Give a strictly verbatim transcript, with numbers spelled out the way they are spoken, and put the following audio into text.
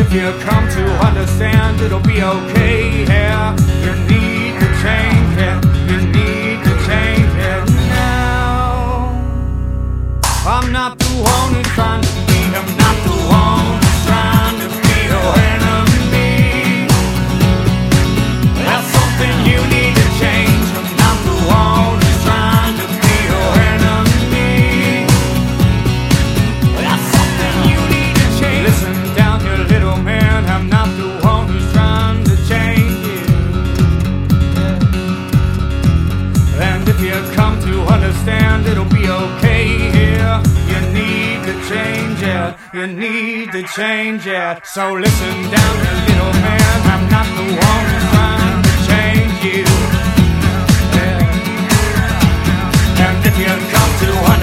if you come to understand, it'll be okay, yeah. You need to change it, you need to change it now. I'm not the one who's trying to be, I'm not the one who's trying to be your enemy. That's something you need to change. I'm not the one who's trying to be your enemy. That's something you need to change. Listen down here, little man, I'm not the one who's trying to change you. And if you come to understand, it'll be okay here. You need to change it, you need to change it. So listen down here, little man, I'm not the one who's trying to change you. Yeah. And if you come to